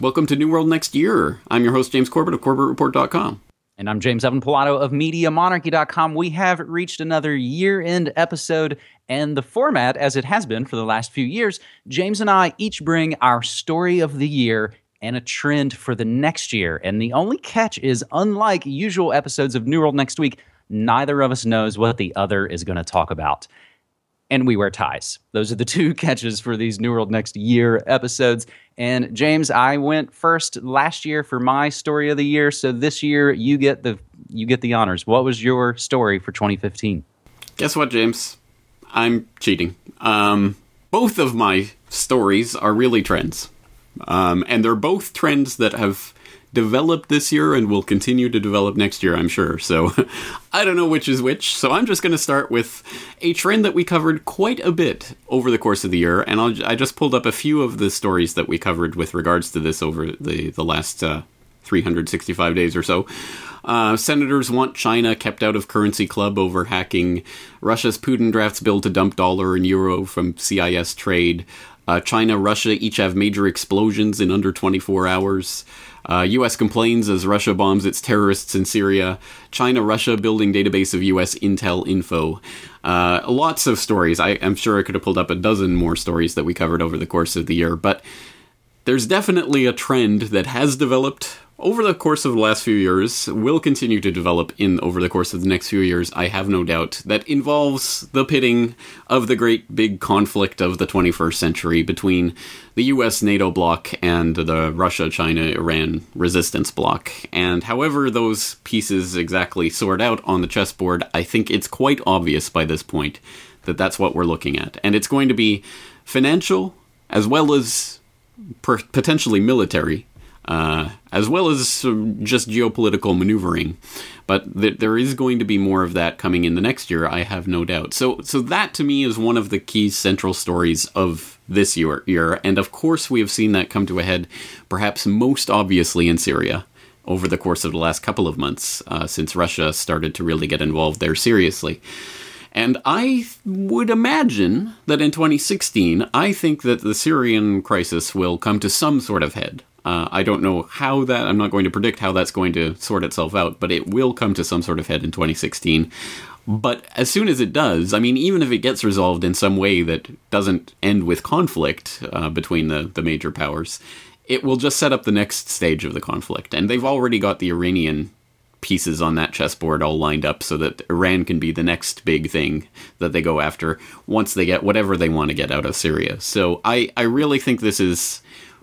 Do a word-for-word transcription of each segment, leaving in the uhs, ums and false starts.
Welcome to New World Next Year. I'm your host, James Corbett of Corbett Report dot com. And I'm James Evan Pilato of Media Monarchy dot com. We have reached another year-end episode, and the format, as it has been for the last few years, James and I each bring our story of the year and a trend for the next year. And the only catch is, unlike usual episodes of New World Next Week, neither of us knows what the other is going to talk about. And we wear ties. Those are the two catches for these New World Next Year episodes. And James, I went first last year for my story of the year, so this year you get the you get the honors. What was your story for twenty fifteen? Guess what, James? I'm cheating. Um, both of my stories are really trends. Um, and they're both trends that have developed this year and will continue to develop next year, I'm sure. So I don't know which is which. So I'm just going to start with a trend that we covered quite a bit over the course of the year. And I'll, I just pulled up a few of the stories that we covered with regards to this over the, the last uh, three hundred sixty-five days or so. Uh, senators want China kept out of currency club over hacking. Russia's Putin drafts bill to dump dollar and euro from C I S trade. Uh, China, Russia each have major explosions in under twenty-four hours. Uh, U S complains as Russia bombs its terrorists in Syria. China, Russia building database of U S intel info. Uh, lots of stories. I, I'm sure I could have pulled up a dozen more stories that we covered over the course of the year. But there's definitely a trend that has developed over the course of the last few years, will continue to develop in over the course of the next few years, I have no doubt, that involves the pitting of the great big conflict of the twenty-first century between the U S NATO bloc and the Russia, China, Iran resistance bloc. And however those pieces exactly sort out on the chessboard, I think it's quite obvious by this point that that's what we're looking at. And it's going to be financial as well as per- potentially military. Uh, as well as uh, just geopolitical maneuvering. But th- there is going to be more of that coming in the next year, I have no doubt. So so that, to me, is one of the key central stories of this year. year. And, of course, we have seen that come to a head, perhaps most obviously in Syria, over the course of the last couple of months, uh, since Russia started to really get involved there seriously. And I would imagine that in twenty sixteen, I think that the Syrian crisis will come to some sort of head. Uh, I don't know how that, I'm not going to predict how that's going to sort itself out, but it will come to some sort of head in twenty sixteen. But as soon as it does, I mean, even if it gets resolved in some way that doesn't end with conflict uh, between the, the major powers, it will just set up the next stage of the conflict. And they've already got the Iranian pieces on that chessboard all lined up so that Iran can be the next big thing that they go after once they get whatever they want to get out of Syria. So I, I really think this is...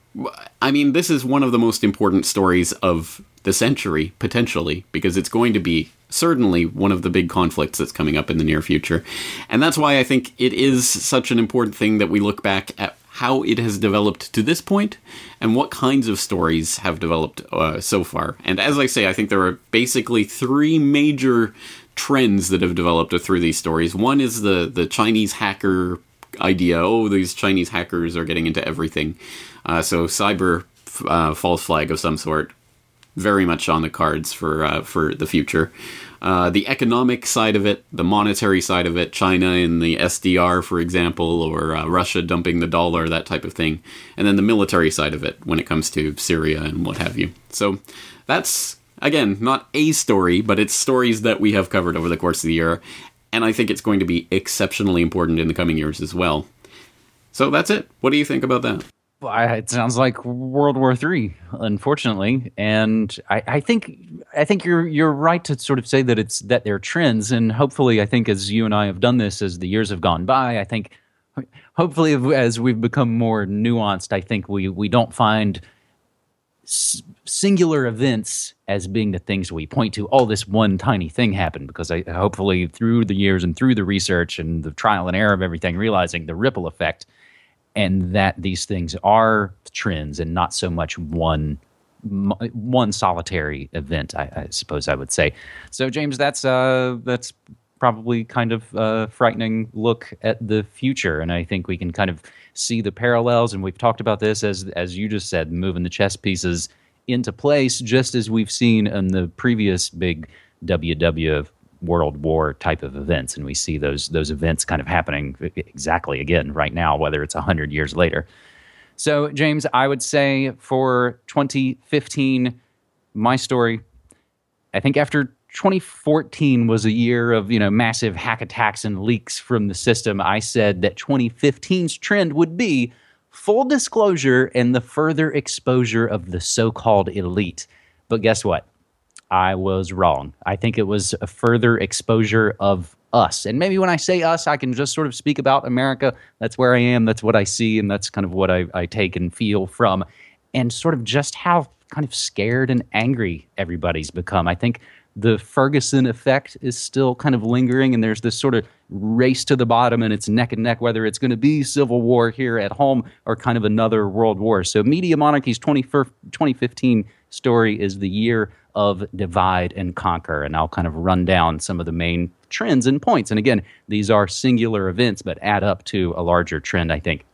I mean, this is one of the most important stories of the century, potentially, because it's going to be certainly one of the big conflicts that's coming up in the near future. And that's why I think it is such an important thing that we look back at how it has developed to this point and what kinds of stories have developed uh, so far. And as I say, I think there are basically three major trends that have developed through these stories. One is the, the Chinese hacker idea. Oh, these Chinese hackers are getting into everything. Uh, so cyber uh, false flag of some sort, very much on the cards for uh, for the future. Uh, the economic side of it, the monetary side of it, China in the S D R, for example, or uh, Russia dumping the dollar, that type of thing. And then the military side of it when it comes to Syria and what have you. So that's, again, not a story, but it's stories that we have covered over the course of the year. And I think it's going to be exceptionally important in the coming years as well. So that's it. What do you think about that? Well, I, it sounds like World War Three, unfortunately, and I, I think I think you're you're right to sort of say that it's that they're trends, and hopefully, I think as you and I have done this as the years have gone by, I think hopefully as we've become more nuanced, I think we we don't find s- singular events as being the things we point to. Oh, this one tiny thing happened, because I hopefully through the years and through the research and the trial and error of everything, realizing the ripple effect. And that these things are trends and not so much one one solitary event, I, I suppose I would say. So, James, that's uh, that's probably kind of a frightening look at the future, and I think we can kind of see the parallels. And we've talked about this, as as you just said, moving the chess pieces into place, just as we've seen in the previous big W W World War type of events, and we see those those events kind of happening exactly again right now, whether it's a hundred years later. So, James, I would say for twenty fifteen, my story, I think after twenty fourteen was a year of, you know, massive hack attacks and leaks from the system, I said that twenty fifteen's trend would be full disclosure and the further exposure of the so-called elite. But guess what? I was wrong. I think it was a further exposure of us. And maybe when I say us, I can just sort of speak about America. That's where I am. That's what I see. And that's kind of what I, I take and feel from. And sort of just how kind of scared and angry everybody's become. I think the Ferguson effect is still kind of lingering, and there's this sort of race to the bottom, and it's neck and neck whether it's going to be civil war here at home or kind of another world war. So Media Monarchy's twenty fifteen story is the year of divide and conquer, and I'll kind of run down some of the main trends and points. And again, these are singular events, but add up to a larger trend, I think.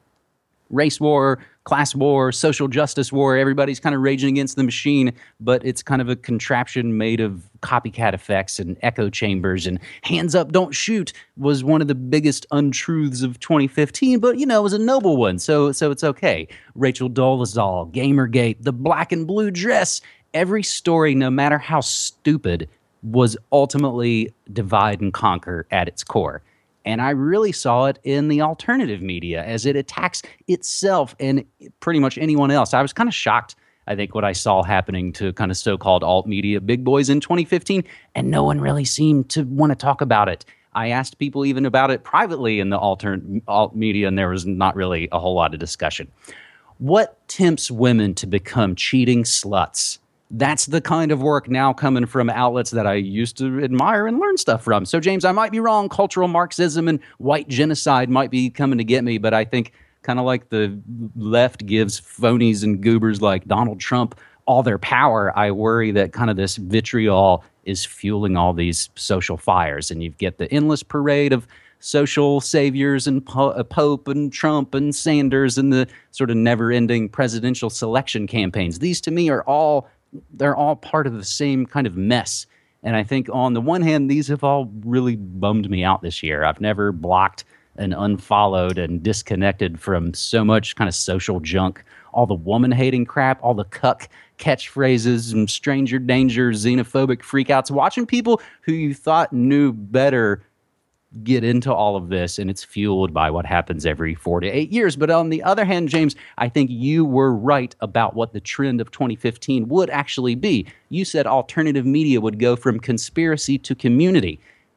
Race war, class war, social justice war, everybody's kind of raging against the machine, but it's kind of a contraption made of copycat effects and echo chambers, and hands up, don't shoot was one of the biggest untruths of twenty fifteen, but, you know, it was a noble one, so so it's okay. Rachel Dolezal, Gamergate, the black and blue dress, every story, no matter how stupid, was ultimately divide and conquer at its core. And I really saw it in the alternative media as it attacks itself and pretty much anyone else. I was kind of shocked, I think, what I saw happening to kind of so-called alt media big boys in twenty fifteen, and no one really seemed to want to talk about it. I asked people even about it privately in the altern- alt media, and there was not really a whole lot of discussion. What tempts women to become cheating sluts? That's the kind of work now coming from outlets that I used to admire and learn stuff from. So, James, I might be wrong. Cultural Marxism and white genocide might be coming to get me, but I think kind of like the left gives phonies and goobers like Donald Trump all their power, I worry that kind of this vitriol is fueling all these social fires. And you get the endless parade of social saviors and po- Pope and Trump and Sanders and the sort of never-ending presidential selection campaigns. These, to me, are all... they're all part of the same kind of mess. And I think on the one hand, these have all really bummed me out this year. I've never blocked and unfollowed and disconnected from so much kind of social junk, all the woman-hating crap, all the cuck catchphrases and stranger danger, xenophobic freakouts, watching people who you thought knew better get into all of this, and it's fueled by what happens every four to eight years. But on the other hand, James, I think you were right about what the trend of twenty fifteen would actually be. You said alternative media would go from conspiracy to community.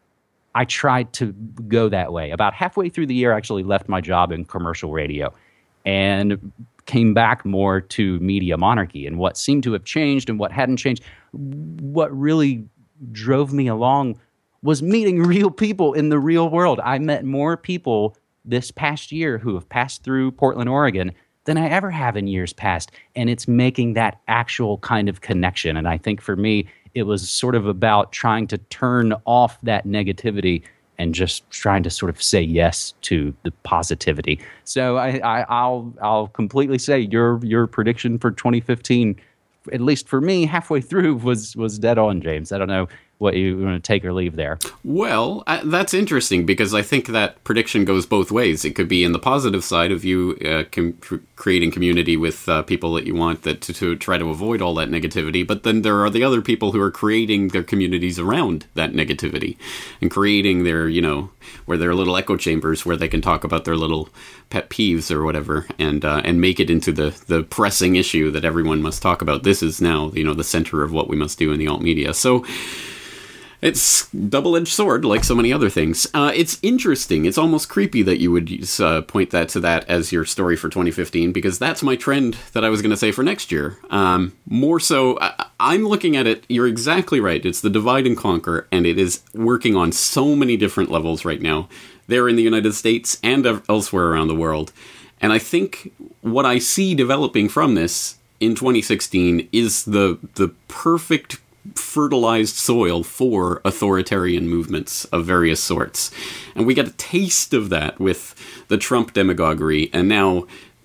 I tried to go that way. About halfway through the year, I actually left my job in commercial radio and came back more to Media Monarchy. And what seemed to have changed and what hadn't changed, what really drove me along was meeting real people in the real world. I met more people this past year who have passed through Portland, Oregon than I ever have in years past. And it's making that actual kind of connection. And I think for me, it was sort of about trying to turn off that negativity and just trying to sort of say yes to the positivity. So I, I, I'll I'll completely say your your prediction for twenty fifteen, at least for me, halfway through was was dead on, James. I don't know what you want to take or leave there. Well, uh, that's interesting because I think that prediction goes both ways. It could be in the positive side of you uh, com- creating community with uh, people that you want that to, to try to avoid all that negativity. But then there are the other people who are creating their communities around that negativity and creating their, you know, where their little echo chambers where they can talk about their little pet peeves or whatever and uh, and make it into the, the pressing issue that everyone must talk about. This is now, you know, the center of what we must do in the alt media. So it's double-edged sword, like so many other things. Uh, it's interesting. It's almost creepy that you would use, uh, point that to that as your story for twenty fifteen, because that's my trend that I was going to say for next year. Um, more so, I- I'm looking at it, you're exactly right. It's the divide and conquer, and it is working on so many different levels right now. There in the United States and elsewhere around the world. And I think what I see developing from this in twenty sixteen is the the perfect fertilized soil for authoritarian movements of various sorts. And we get a taste of that with the Trump demagoguery and now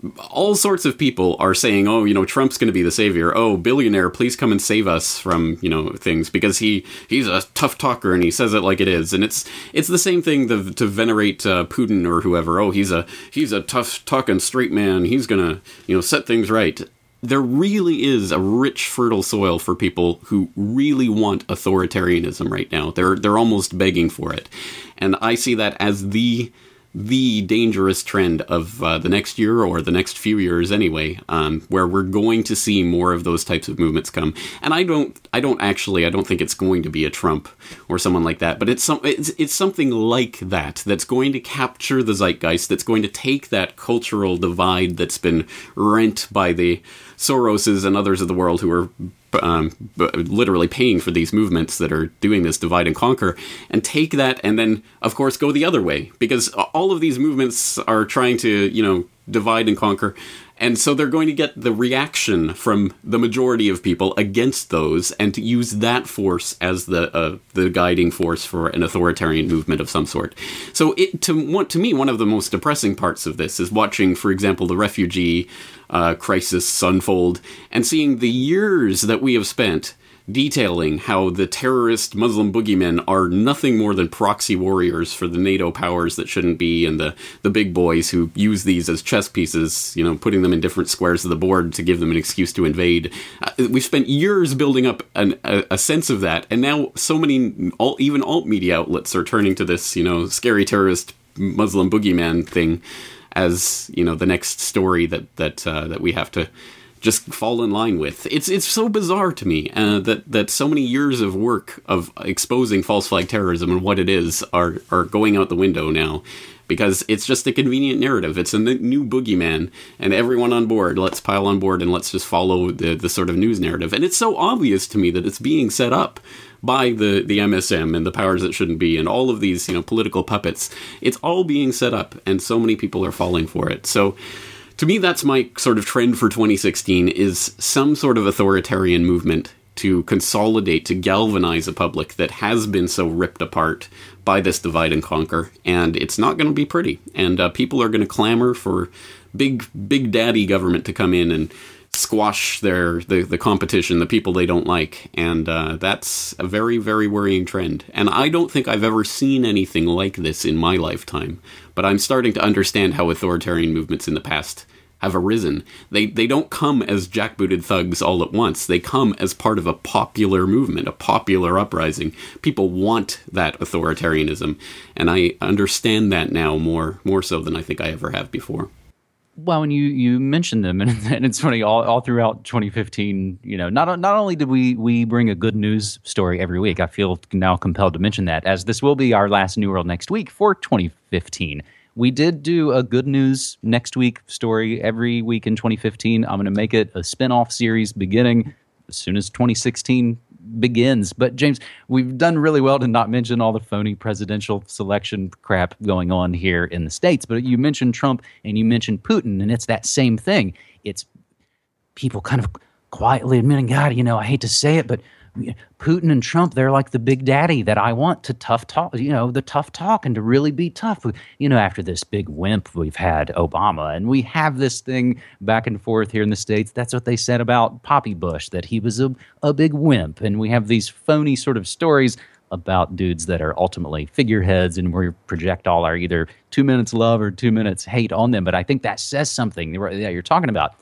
all sorts of people are saying, oh, you know, Trump's going to be the savior. Oh, billionaire, please come and save us from, you know, things, because he he's a tough talker and he says it like it is. And it's it's the same thing to, to venerate uh, Putin or whoever. Oh, he's a he's a tough talking straight man. He's going to, you know, set things right. There really is a rich, fertile soil for people who really want authoritarianism right now. They're they're almost begging for it. And I see that as the the dangerous trend of uh, the next year, or the next few years anyway, um, where we're going to see more of those types of movements come. And I don't, I don't actually, I don't think it's going to be a Trump or someone like that, but it's some, it's, it's something like that, that's going to capture the zeitgeist, that's going to take that cultural divide that's been rent by the Soroses and others of the world who are Um, literally paying for these movements that are doing this divide and conquer, and take that and then, of course, go the other way, because all of these movements are trying to, you know, divide and conquer, and so they're going to get the reaction from the majority of people against those, and to use that force as the uh, the guiding force for an authoritarian movement of some sort. So, it to want to me, one of the most depressing parts of this is watching, for example, the refugee uh, crisis unfold, and seeing the years that we have spent detailing how the terrorist Muslim boogeymen are nothing more than proxy warriors for the NATO powers that shouldn't be, and the, the big boys who use these as chess pieces, you know, putting them in different squares of the board to give them an excuse to invade. Uh, we've spent years building up an, a, a sense of that, and now so many, all, even alt media outlets are turning to this, you know, scary terrorist Muslim boogeyman thing as, you know, the next story that that uh, that we have to just fall in line with. It's it's so bizarre to me uh, that that so many years of work of exposing false flag terrorism and what it is are are going out the window now, because it's just a convenient narrative. It's a n- new boogeyman, and everyone on board, let's pile on board and let's just follow the the sort of news narrative. And it's so obvious to me that it's being set up by the, the M S M and the powers that shouldn't be, and all of these, you know, political puppets. It's all being set up, and so many people are falling for it. So, to me, that's my sort of trend for twenty sixteen, is some sort of authoritarian movement to consolidate, to galvanize a public that has been so ripped apart by this divide and conquer. And it's not going to be pretty. And uh, people are going to clamor for big, big daddy government to come in and squash their the, the competition, the people they don't like. And uh, that's a very, very worrying trend. And I don't think I've ever seen anything like this in my lifetime. But I'm starting to understand how authoritarian movements in the past have arisen. They they don't come as jackbooted thugs all at once. They come as part of a popular movement, a popular uprising. People want that authoritarianism. And I understand that now more more so than I think I ever have before. Well, and you, you mentioned them, and, and it's funny, all, all throughout twenty fifteen, you know, not not only did we we bring a good news story every week, I feel now compelled to mention that, as this will be our last New World Next Week for twenty fifteen. We did do a good news next week story every week in twenty fifteen. I'm going to make it a spin-off series beginning as soon as twenty sixteen begins. But James, we've done really well to not mention all the phony presidential selection crap going on here in the States. But you mentioned Trump and you mentioned Putin, and it's that same thing. It's people kind of quietly admitting, God, you know, I hate to say it, but Putin and Trump, they're like the big daddy that I want to tough talk, you know, the tough talk and to really be tough. You know, after this big wimp, we've had Obama, and we have this thing back and forth here in the States. That's what they said about Poppy Bush, that he was a, a big wimp. And we have these phony sort of stories about dudes that are ultimately figureheads, and we project all our either two minutes love or two minutes hate on them. But I think that says something that you're talking about,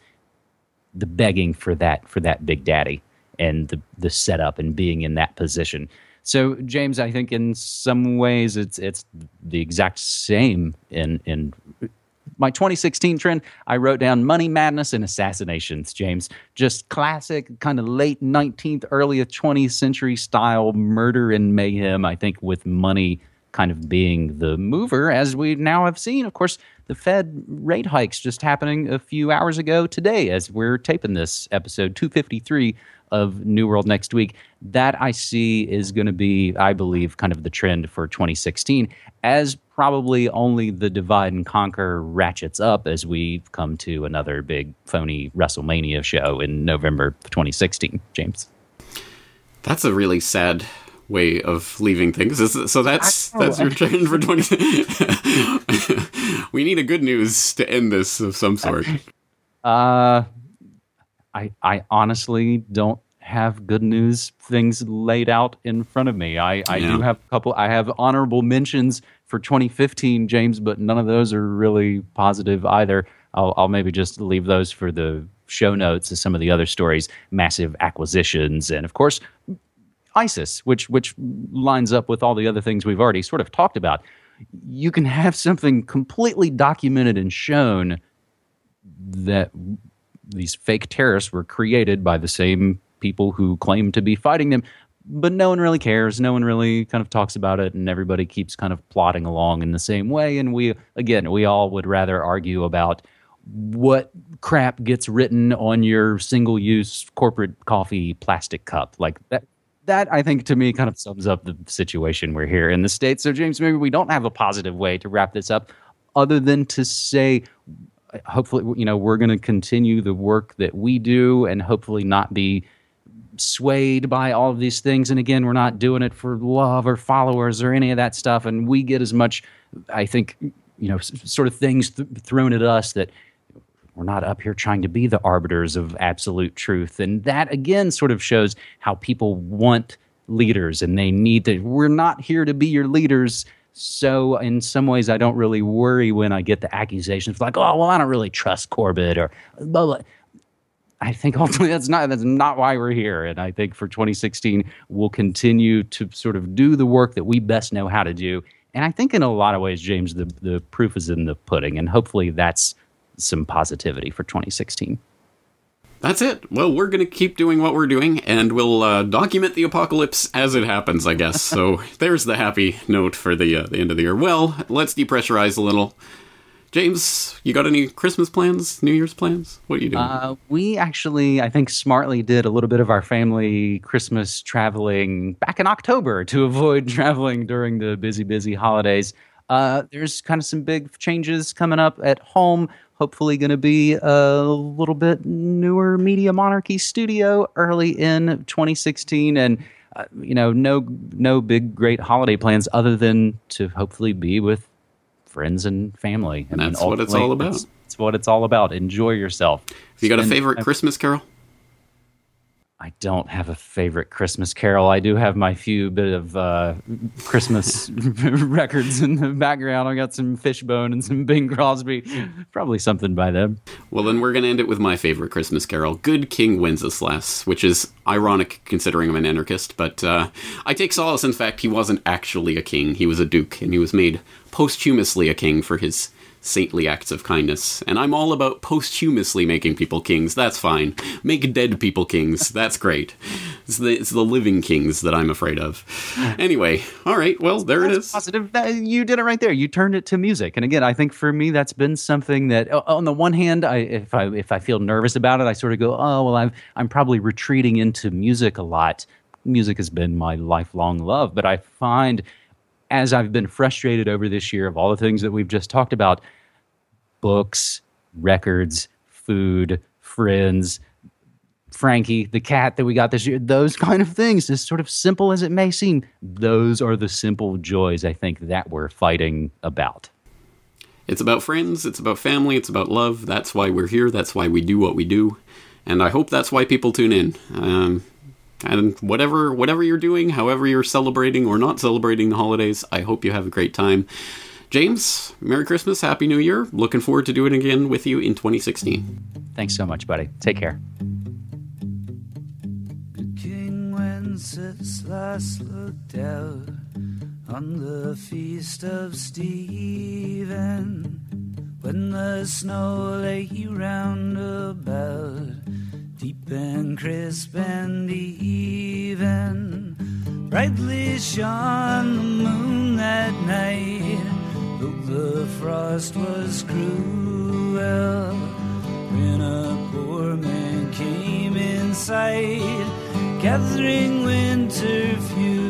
the begging for that, for that big daddy. And the the setup and being in that position. So, James, I think in some ways it's it's the exact same in in my twenty sixteen trend. I wrote down money madness and assassinations, James. Just classic kind of late nineteenth, early twentieth century style murder and mayhem, I think, with money kind of being the mover, as we now have seen. Of course, the Fed rate hikes just happening a few hours ago today as we're taping this episode two fifty-three of New World Next Week. That I see is going to be, I believe, kind of the trend for twenty sixteen, as probably only the divide and conquer ratchets up as we come to another big phony WrestleMania show in November twenty sixteen. James? That's a really sad way of leaving things. Is- So that's that's your trend for twenty. We need a good news to end this of some sort. Uh, I I honestly don't have good news things laid out in front of me. I, I Yeah. do have a couple. I have honorable mentions for twenty fifteen, James, but none of those are really positive either. I'll, I'll maybe just leave those for the show notes as some of the other stories, massive acquisitions, and of course, ISIS, which which lines up with all the other things we've already sort of talked about. You can have something completely documented and shown that these fake terrorists were created by the same people who claim to be fighting them, but no one really cares. No one really kind of talks about it, and everybody keeps kind of plodding along in the same way. And we, again, we all would rather argue about what crap gets written on your single-use corporate coffee plastic cup. Like that, that I think to me kind of sums up the situation we're here in the States. So James, maybe we don't have a positive way to wrap this up other than to say, hopefully, you know, we're going to continue the work that we do and hopefully not be swayed by all of these things. And again, we're not doing it for love or followers or any of that stuff. And we get as much, I think, you know, s- sort of things th- thrown at us that we're not up here trying to be the arbiters of absolute truth. And that, again, sort of shows how people want leaders and they need to, we're not here to be your leaders. So in some ways, I don't really worry when I get the accusations like, oh, well, I don't really trust Corbett or blah, blah. I think ultimately that's not that's not why we're here. And I think for twenty sixteen, we'll continue to sort of do the work that we best know how to do. And I think in a lot of ways, James, the, the proof is in the pudding. And hopefully that's some positivity for twenty sixteen. That's it. Well, we're going to keep doing what we're doing, and we'll uh, document the apocalypse as it happens, I guess. So there's the happy note for the uh, the end of the year. Well, let's depressurize a little. James, you got any Christmas plans, New Year's plans? What are you doing? Uh, we actually, I think, smartly did a little bit of our family Christmas traveling back in October to avoid traveling during the busy, busy holidays. Uh, there's kind of some big changes coming up at home. Hopefully going to be a little bit newer Media Monarchy studio early in twenty sixteen. And, uh, you know, no no big, great holiday plans other than to hopefully be with friends and family. I And mean, that's what it's ultimately, all about. That's, that's what it's all about. Enjoy yourself. Have you got a Spend- favorite Christmas carol? I don't have a favorite Christmas carol. I do have my few bit of uh, Christmas records in the background. I got some Fishbone and some Bing Crosby. Probably something by them. Well, then we're going to end it with my favorite Christmas carol, Good King Wenceslas, which is ironic considering I'm an anarchist, but uh, I take solace in fact he wasn't actually a king. He was a duke, and he was made posthumously a king for his saintly acts of kindness. And I'm all about posthumously making people kings. That's fine. Make dead people kings. That's great. It's the, it's the living kings that I'm afraid of. Anyway, all right, well, there it That's is. positive. That- You did it right there. You turned it to music. And again, I think for me, that's been something that, o- on the one hand, I, if I if I feel nervous about it, I sort of go, oh, well, I've, I'm probably retreating into music a lot. Music has been my lifelong love. But I find, as I've been frustrated over this year of all the things that we've just talked about, books, records, food, friends, Frankie, the cat that we got this year, those kind of things, as sort of simple as it may seem, those are the simple joys, I think, that we're fighting about. It's about friends, it's about family, it's about love. That's why we're here, that's why we do what we do. And I hope that's why people tune in. Um, and whatever whatever you're doing, however you're celebrating or not celebrating the holidays, I hope you have a great time. James, Merry Christmas, Happy New Year. Looking forward to doing it again with you in twenty sixteen. Thanks so much, buddy. Take care. King Wenceslas looked out on the feast of Stephen, when the snow lay round about, deep and crisp and even. Brightly shone the moon that night, though the frost was cruel. When a poor man came in sight, gathering winter fuel.